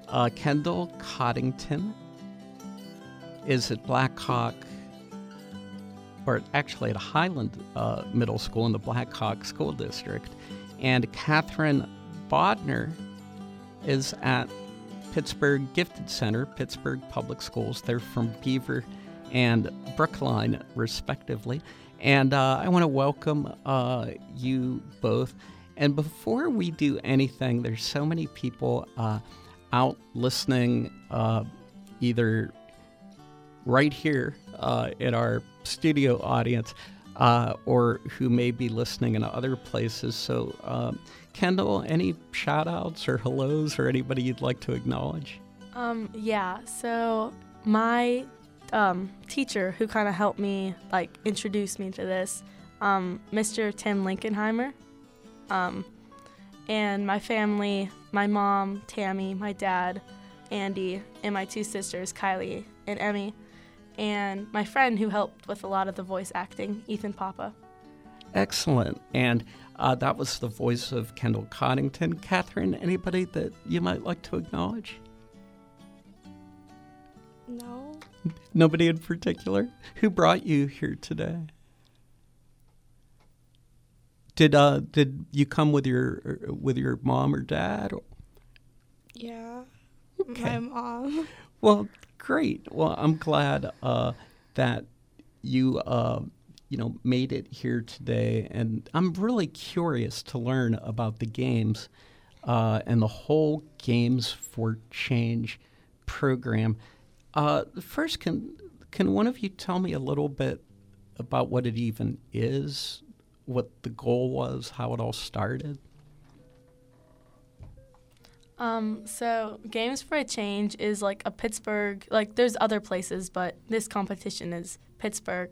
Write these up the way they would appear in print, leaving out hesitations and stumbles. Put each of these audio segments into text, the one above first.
Kendall Coddington is at Blackhawk, or actually at Highland Middle School in the Blackhawk School District. And Catherine Bodner is at Pittsburgh Gifted Center, Pittsburgh Public Schools. They're from Beaver and Brookline, respectively. And I want to welcome you both. And before we do anything, there's so many people out listening, either right here in our studio audience, or who may be listening in other places. So, Kendall, any shout-outs or hellos or anybody you'd like to acknowledge? So my teacher who kind of helped me, introduce me to this, Mr. Tim Linkenheimer, and my family, my mom, Tammy, my dad, Andy, and my two sisters, Kylie and Emmy, and my friend who helped with a lot of the voice acting, Ethan Papa. Excellent. And that was the voice of Kendall Coddington. Catherine, anybody that you might like to acknowledge? No. Nobody in particular? Who brought you here today? Did you come with your mom or dad? Yeah. Okay. My mom. Well, great. Well, I'm glad that you made it here today, and I'm really curious to learn about the games and the whole Games for Change program. First, can one of you tell me a little bit about what it even is, what the goal was, how it all started? So Games for a Change is like a Pittsburgh, there's other places, but this competition is Pittsburgh.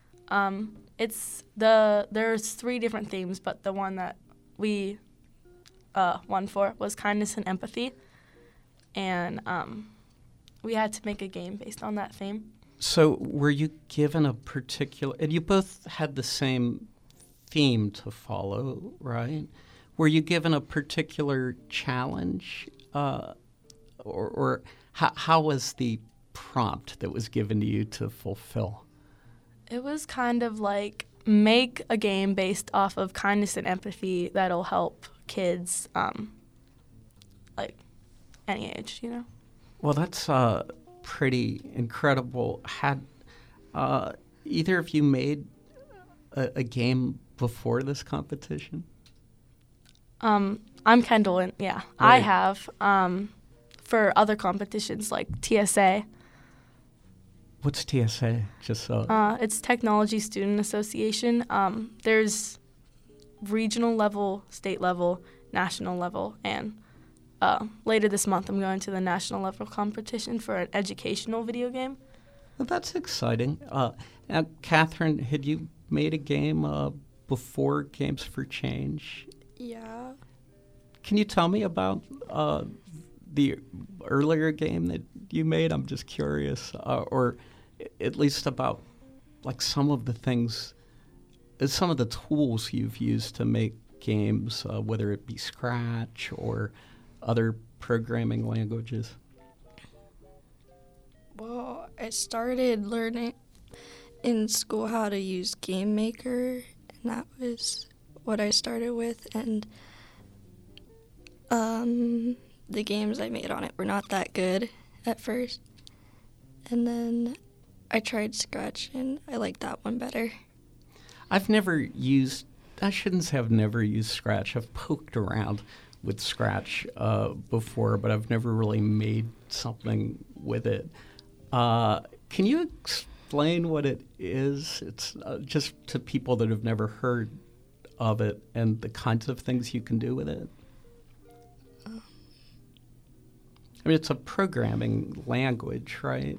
There's 3 different themes, but the one that we won for was kindness and empathy. And we had to make a game based on that theme. So were you given a particular, and you both had the same theme to follow, right? Were you given a particular challenge, or how was the prompt that was given to you to fulfill? It was kind of like make a game based off of kindness and empathy that'll help kids, any age, Well, that's pretty incredible. Had either of you made a game before this competition? I'm Kendall, and Right. I have for other competitions like TSA. What's TSA? Just so. It's Technology Student Association. There's regional level, state level, national level, and later this month I'm going to the national level competition for an educational video game. Well, that's exciting. Now, Catherine, had you made a game before Games for Change? Yeah. Can you tell me about the earlier game that you made? I'm just curious, or at least about some of the things, some of the tools you've used to make games, whether it be Scratch or other programming languages. Well, I started learning in school how to use Game Maker, and that was what I started with. And the games I made on it were not that good at first. And then I tried Scratch, and I liked that one better. I shouldn't say I've never used Scratch. I've poked around with Scratch before, but I've never really made something with it. Can you explain what it is? It's just to people that have never heard of it and the kinds of things you can do with it. I mean, it's a programming language, right?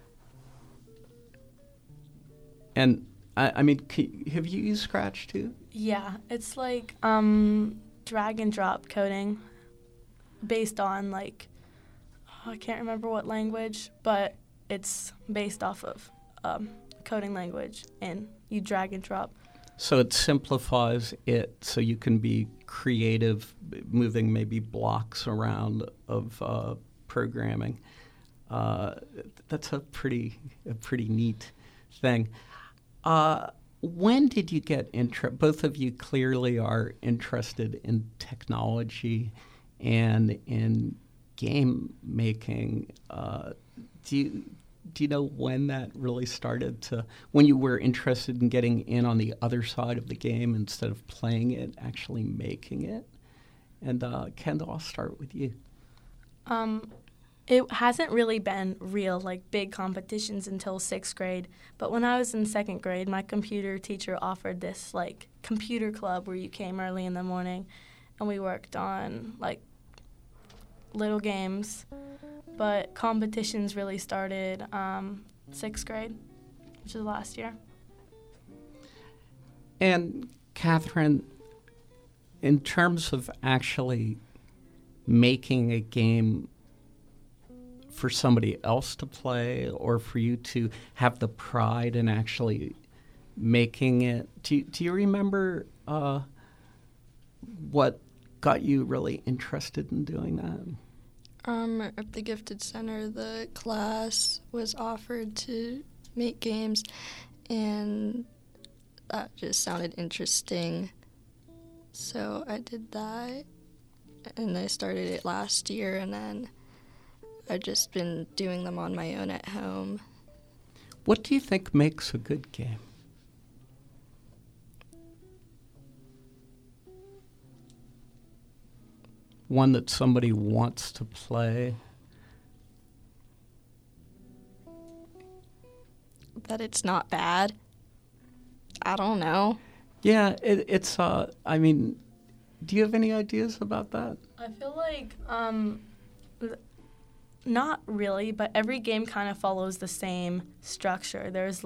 And I mean, have you used Scratch too? Yeah, it's like drag and drop coding based on I can't remember what language, but it's based off of coding language, and you drag and drop. So it simplifies it so you can be creative, moving maybe blocks around of programming. That's a pretty neat thing. When did you get both of you clearly are interested in technology and in game making. Do you know when that really started when you were interested in getting in on the other side of the game instead of playing it, actually making it? And Kendall, I'll start with you. It hasn't really been real, big competitions until 6th grade. But when I was in 2nd grade, my computer teacher offered this, computer club where you came early in the morning and we worked on, little games. But competitions really started 6th grade, which is last year. And Catherine, in terms of actually making a game for somebody else to play or for you to have the pride in actually making it, do you remember what got you really interested in doing that? At the Gifted Center, the class was offered to make games, and that just sounded interesting. So I did that, and I started it last year, and then I've just been doing them on my own at home. What do you think makes a good game? One that somebody wants to play? That it's not bad. I don't know. Yeah, it's, I mean, do you have any ideas about that? I feel like, not really, but every game kind of follows the same structure. There's,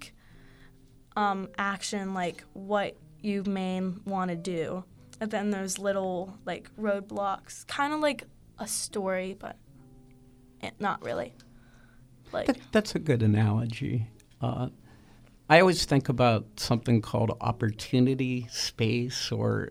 action, what you may want to do. And then there's little, roadblocks, kind of like a story, but not really. That's a good analogy. I always think about something called opportunity space or,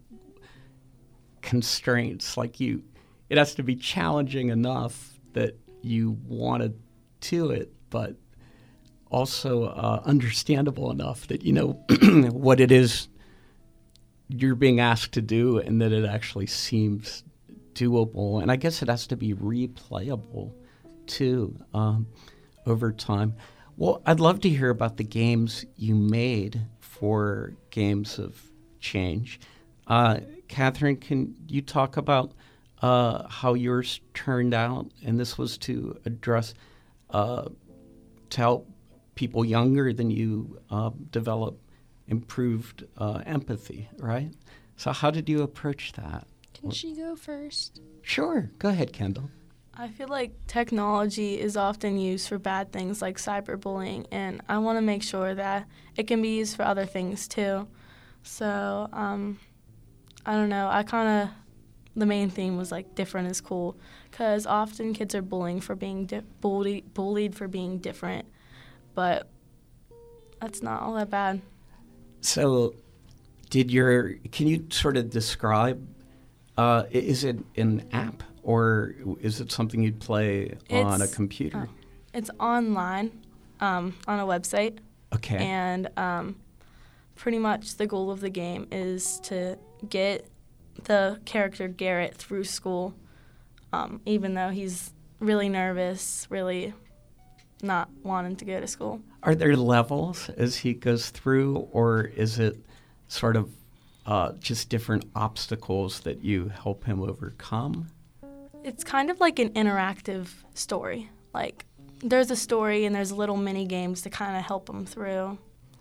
constraints. It has to be challenging enough that you want to do it, but also understandable enough that you know what it is you're being asked to do and that it actually seems doable. And I guess it has to be replayable, too, over time. Well, I'd love to hear about the games you made for Games of Change. Catherine, can you talk about how yours turned out? And this was to address, to help people younger than you develop improved empathy, right? So how did you approach that? Can she go first? Sure. Go ahead, Kendall. I feel like technology is often used for bad things like cyberbullying, and I want to make sure that it can be used for other things too. So, I don't know. The main theme was different is cool, because often kids are bullied for being bullied for being different, but that's not all that bad. So, can you sort of describe? Is it an app? Or is it something you'd play on a computer? It's online on a website. Okay. And pretty much the goal of the game is to get the character Garrett through school, even though he's really nervous, really not wanting to go to school. Are there levels as he goes through, or is it sort of just different obstacles that you help him overcome? It's kind of like an interactive story. There's a story and there's little mini games to kind of help them through.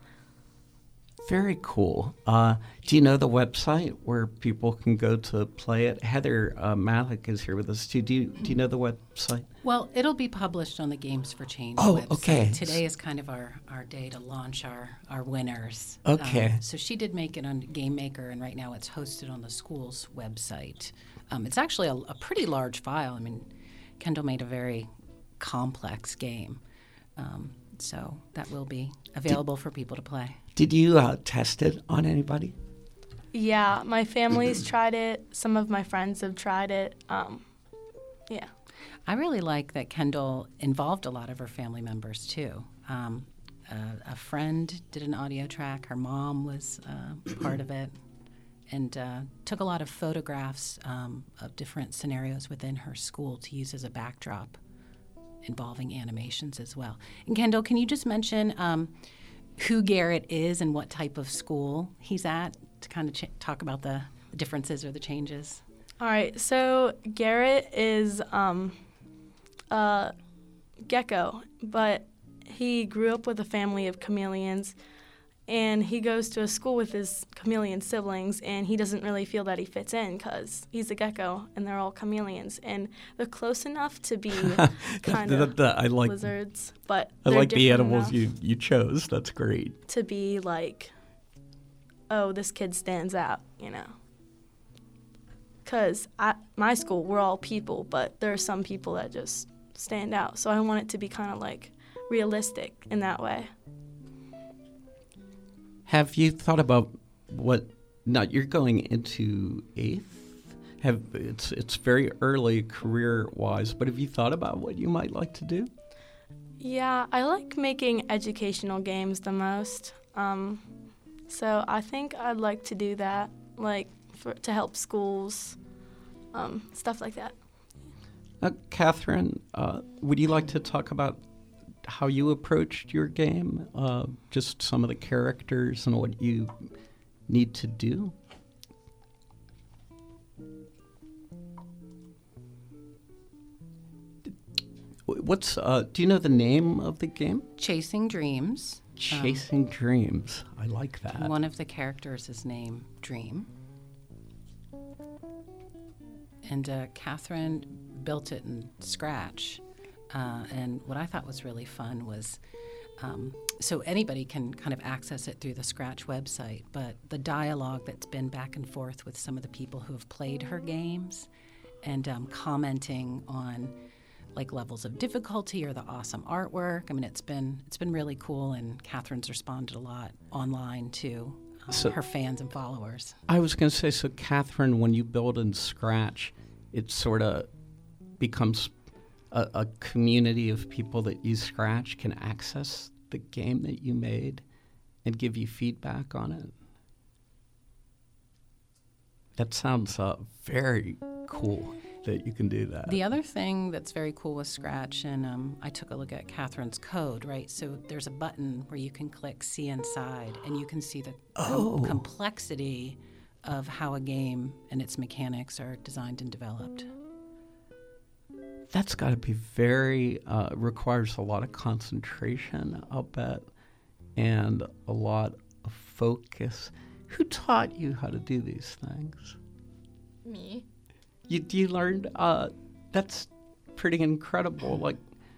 Very cool. Do you know the website where people can go to play it? Heather Malik is here with us too. Do you know the website? Well, it'll be published on the Games for Change website. Okay. Today is kind of our day to launch our winners. Okay. So she did make it on Game Maker, and right now it's hosted on the school's website. It's actually a pretty large file. I mean, Kendall made a very complex game. So that will be available for people to play. Did you test it on anybody? Yeah, my family's tried it. Some of my friends have tried it. Yeah. I really like that Kendall involved a lot of her family members, too. A friend did an audio track. Her mom was part of it, and took a lot of photographs of different scenarios within her school to use as a backdrop, involving animations as well. And Kendall, can you just mention who Garrett is and what type of school he's at to kind of talk about the differences or the changes? All right, so Garrett is a gecko, but he grew up with a family of chameleons, and he goes to a school with his chameleon siblings, and he doesn't really feel that he fits in because he's a gecko and they're all chameleons, and they're close enough to be kind of lizards, but I they're like the different animals enough you chose. That's great. to be like, oh, this kid stands out, you know. Because at my school, we're all people, but there are some people that just stand out. So I want it to be kind of like realistic in that way. Have you thought about what? Now you're going into 8th. It's very early career-wise, but have you thought about what you might like to do? Yeah, I like making educational games the most. So I think I'd like to do that, like to help schools, stuff like that. Catherine, would you like to talk about how you approached your game? Just some of the characters and what you need to do? Do you know the name of the game? Chasing Dreams. Chasing Dreams. I like that. One of the characters is named Dream. And Catherine built it in Scratch. And what I thought was really fun was, so anybody can kind of access it through the Scratch website, but the dialogue that's been back and forth with some of the people who have played her games and commenting on like levels of difficulty or the awesome artwork. I mean, it's been really cool, and Catherine's responded a lot online to her fans and followers. I was going to say, so Catherine, when you build in Scratch, it sort of becomes a community of people that use Scratch can access the game that you made and give you feedback on it. That sounds very cool that you can do that. The other thing that's very cool with Scratch, and I took a look at Catherine's code, right? So there's a button where you can click See Inside, and you can see the complexity of how a game and its mechanics are designed and developed. That's got to be requires a lot of concentration, I'll bet, and a lot of focus. Who taught you how to do these things? Me. You learned, that's pretty incredible. Like,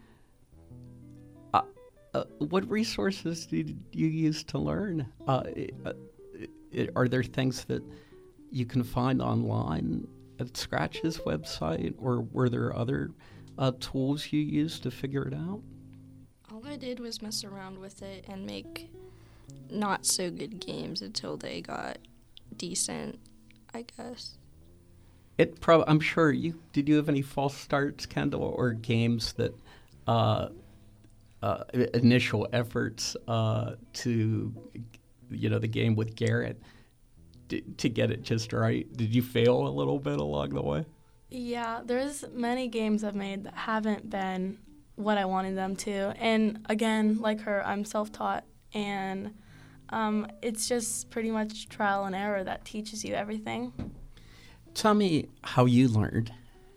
what resources did you use to learn? Are there things that you can find online at Scratch's website, or were there other tools you used to figure it out? All I did was mess around with it and make not so good games until they got decent, I guess. I'm sure did you have any false starts, Kendall, or games that initial efforts to the game with Garrett to get it just right? Did you fail a little bit along the way? Yeah, there's many games I've made that haven't been what I wanted them to. And again, like her, I'm self-taught, and it's just pretty much trial and error that teaches you everything. Tell me how you learned.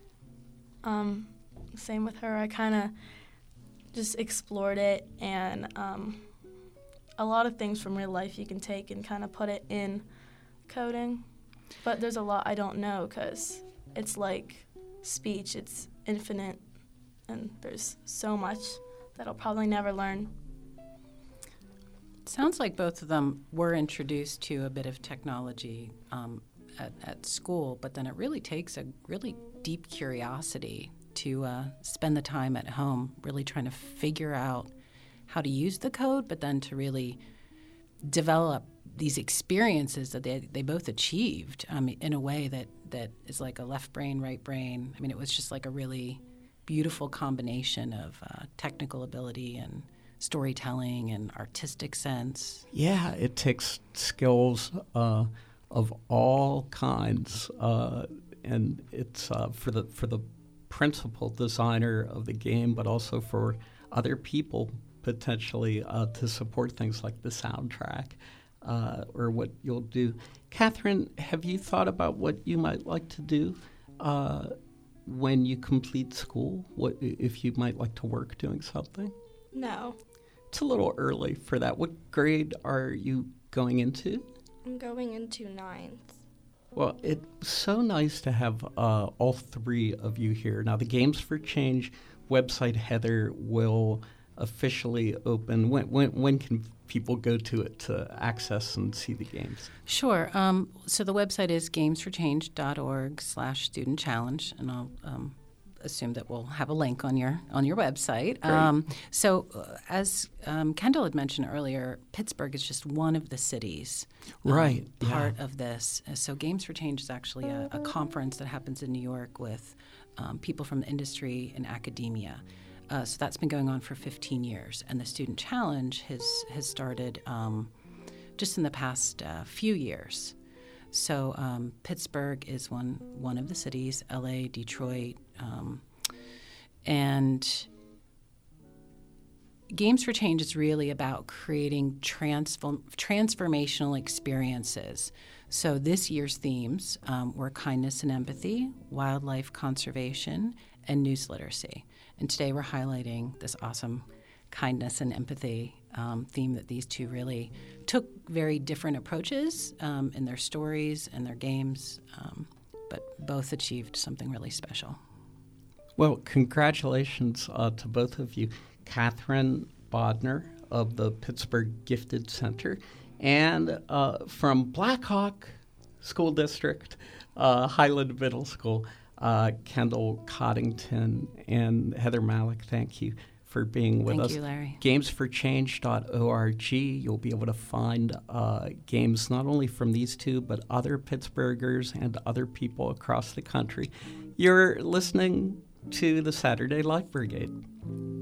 Same with her. I kind of just explored it, and a lot of things from real life you can take and kind of put it in coding. But there's a lot I don't know because it's like speech. It's infinite, and there's so much that I'll probably never learn. Sounds like both of them were introduced to a bit of technology at school, but then it really takes a really deep curiosity to spend the time at home really trying to figure out how to use the code, but then to really develop these experiences that they both achieved in a way that is like a left brain, right brain. I mean, it was just like a really beautiful combination of technical ability and storytelling and artistic sense. Yeah, it takes skills of all kinds, and it's for the principal designer of the game, but also for other people potentially to support things like the soundtrack or what you'll do. Catherine, have you thought about what you might like to do when you complete school? What if you might like to work doing something? No, It's a little early for that. What grade are you going into? I'm going into 9th. Well, it's so nice to have all three of you here. Now, the Games for Change website, Heather, will officially open. When can people go to it to access and see the games? Sure. So the website is gamesforchange.org/student challenge, and I'll assume that we'll have a link on your website. As Kendall had mentioned earlier, Pittsburgh is just one of the cities part of this. So Games for Change is actually a conference that happens in New York with people from the industry and academia. So that's been going on for 15 years, and the Student Challenge has started just in the past few years. So Pittsburgh is one of the cities, LA, Detroit, and Games for Change is really about creating transformational experiences. So this year's themes were kindness and empathy, wildlife conservation, and news literacy. And today we're highlighting this awesome kindness and empathy theme that these two really took very different approaches in their stories and their games, but both achieved something really special. Well, congratulations to both of you. Catherine Bodner of the Pittsburgh Gifted Center, and from Blackhawk School District, Highland Middle School, Kendall Coddington and Heather Malik, thank you for being with us. Thank you, Larry. Gamesforchange.org. You'll be able to find games not only from these two, but other Pittsburghers and other people across the country. You're listening to the Saturday Life Brigade.